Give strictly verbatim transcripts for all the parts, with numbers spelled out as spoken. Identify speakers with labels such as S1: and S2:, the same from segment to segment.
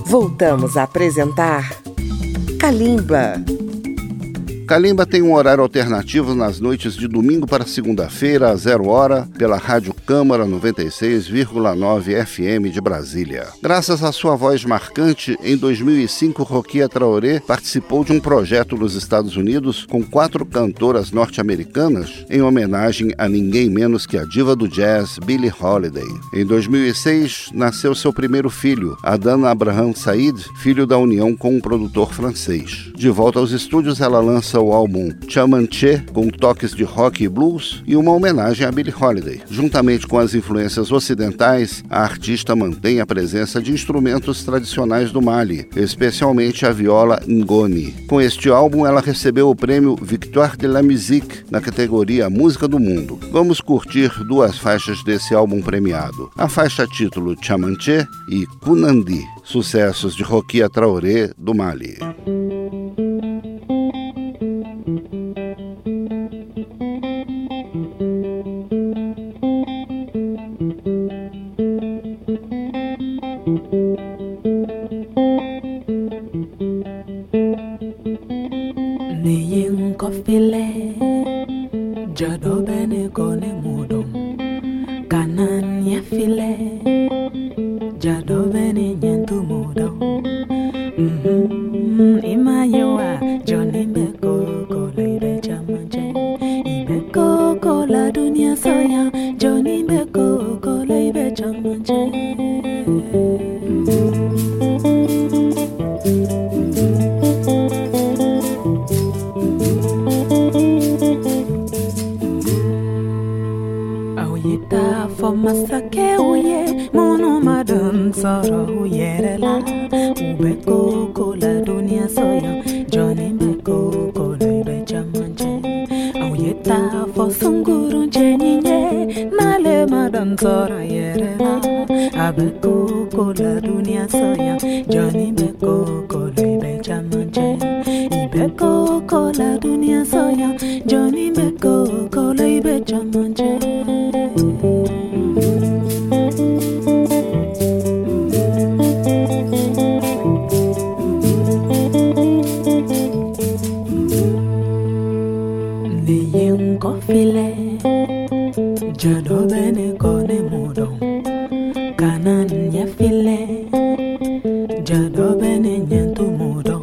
S1: Voltamos a apresentar Kalimba.
S2: Kalimba tem um horário alternativo nas noites de domingo para segunda-feira, às zero hora, pela Rádio Câmara noventa e seis vírgula nove F M de Brasília. Graças à sua voz marcante, em dois mil e cinco, Rokia Traoré participou de um projeto nos Estados Unidos com quatro cantoras norte-americanas em homenagem a ninguém menos que a diva do jazz, Billie Holiday. Em dois mil e seis, nasceu seu primeiro filho, Adan Abraham Said, filho da união com um produtor francês. De volta aos estúdios, ela lança o álbum Chamanché, com toques de rock e blues, e uma homenagem a Billie Holiday. Juntamente com as influências ocidentais, a artista mantém a presença de instrumentos tradicionais do Mali, especialmente a viola ngoni. Com este álbum, ela recebeu o prêmio Victoire de la Musique na categoria Música do Mundo. Vamos curtir duas faixas desse álbum premiado. A faixa título Chamanché e Kunandi, sucessos de Rokia Traoré do Mali.
S3: File jado bene kone mudum kanan ya file jado bene nyentu mudum mhm ima yewa joni beko ko lebe chamanche ibeko ko la dunia soya joni beko ko lebe chamanche Masake uye mono madam soro uyerela ubeko kola dunia soya Johnny beko kola ibe chamanche auyeta fo sunguru chenyinye nale madam soro yerela abeko kola dunia soya Johnny beko kola ibe chamanche ibeko kola dunia soya Johnny beko kola ibe chamanche. File jado bene kone mudon kanan ya file jado bene nyentu mudon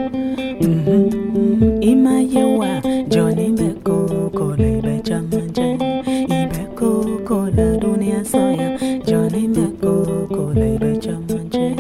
S3: mhm ima yewa Johnny beko kole be chamanche ibeko kola dunia soya Johnny beko kole be chamanche.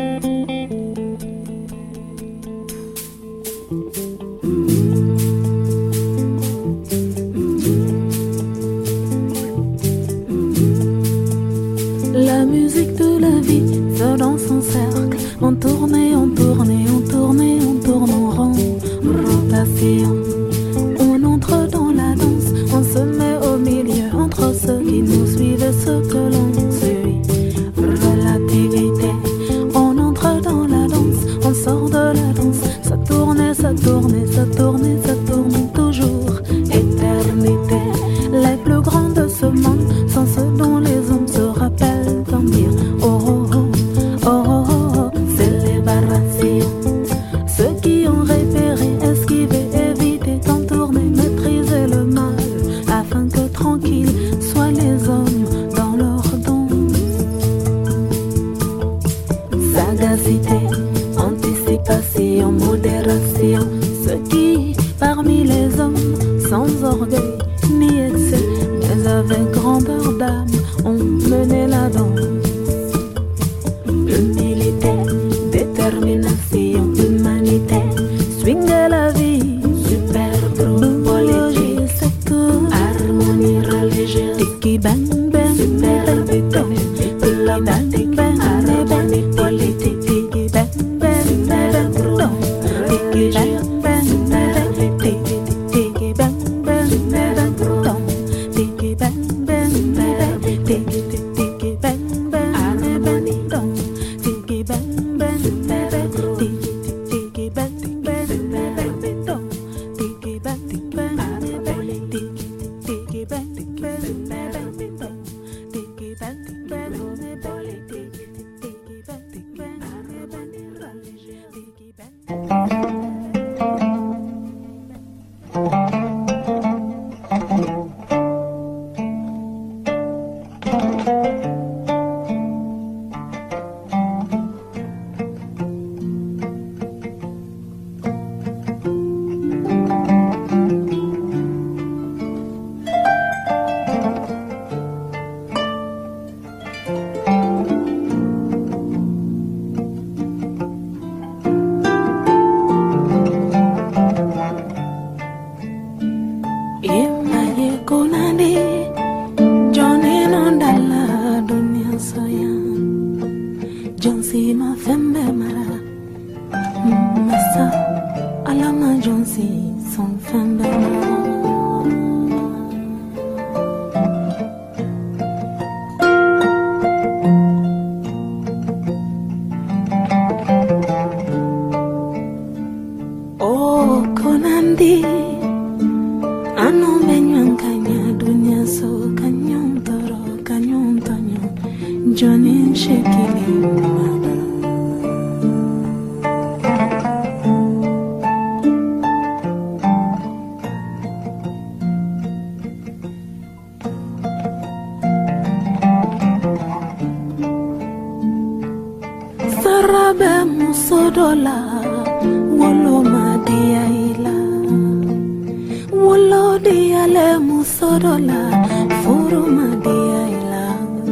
S3: La musique de la vie va dans son cercle, on tourne et on tourne et on tourne et on tourne en rond, rotation. On entre dans la danse, on se met au milieu entre ceux qui nous suivent et ceux que l'on suit. Relativité, on entre dans la danse, on sort de la danse, ça tourne et ça tourne et ça tourne et ça tourne toujours. Éternité, les plus grands de ce monde sont ceux dont les hommes se rappellent comme dire oh oh oh oh oh oh, célébration. Ceux qui ont repéré, esquivé, évité, contourné, maîtrisé le mal, afin que tranquilles soient les hommes dans leur don. Sagacité, anticipation, modération. Ceux qui, parmi les hommes, sans orgueil ni excès, mais avec grandeur d'âme, ont mené la danse. Humilité, détermination, humanité, swing de la vie, super groupe politique, harmonie religieuse, tiki bang bang, super béton, tiki bang bang, harmonie politique, tiki bang bang, super groupe, tiki bang bang, tiki tiki bang bang, super groupe, tiki bang bang, tiki tiki bang bang. Jonsi ma fembe mara Masa alama Jonsi son fembe mara Oh konandi Ano benyan kanya dunia so kanyong toro kanyong tanyo Johnny shekili mama Sarabe musodola wolo madia ila wolo dia le musodola furu madia ila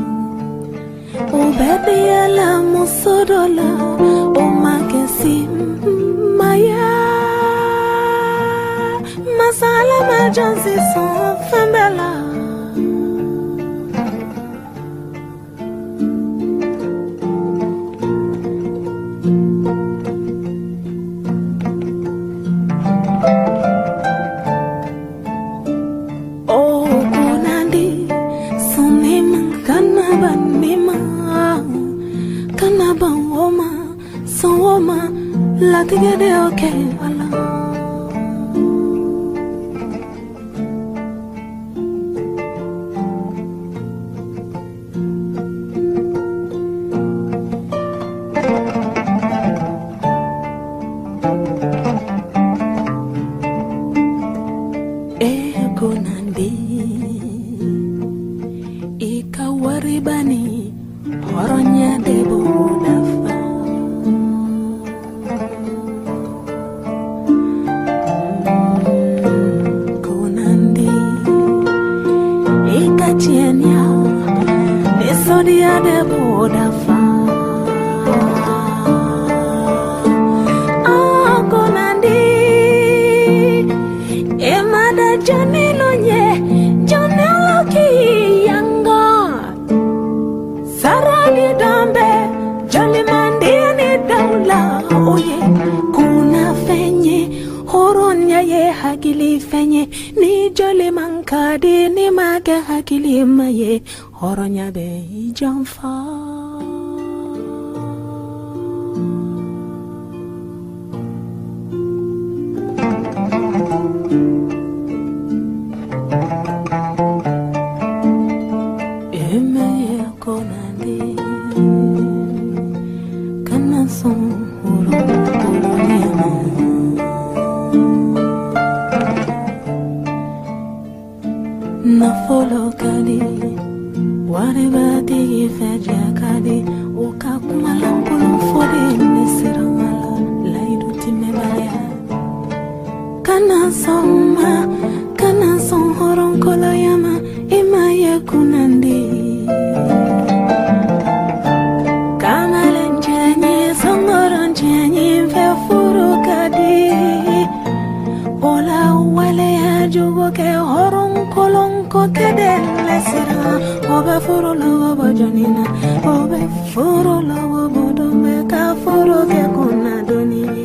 S3: obedia la musodola o magesi maya masala majansi son fembela La tigre de okay ala ego nandi ikawaribani horonya debo dafa Tienya, nesodia de bodafa. Ah, konandi, emada janelo nye, janelo ki yanga. Sarani dambe, jali mandi ni daula. Oye, kuna fenye, horonya ye hagili fenye. Ni jole mankadi ni maga hakili maye horonya be jamfa Emeye konandi kana son horo horo na follow kadi ware bati feja kadi uka kumala pulu fode nisirangala laidu timebaya kana soma kana son horon kolayama imaye kunandi kamalen jenye songoron jenye fe furu kadi ola wale ya jugo ke horon kolon ko keden lesira obe furu lowo bojonina obe furu lowo bodome ka furu ke kuna doniye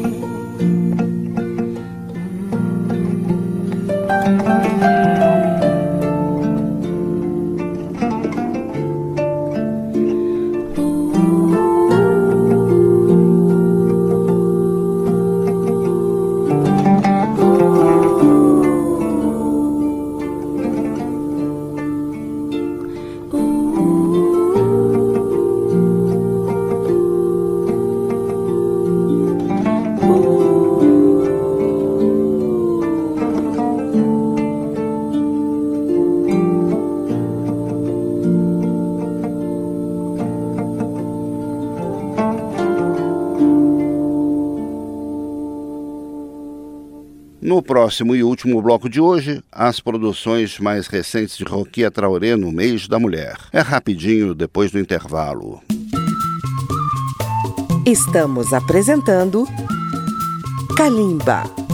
S2: No próximo e último bloco de hoje, as produções mais recentes de Rokia Traoré no mês da mulher. É rapidinho depois do intervalo.
S1: Estamos apresentando Kalimba.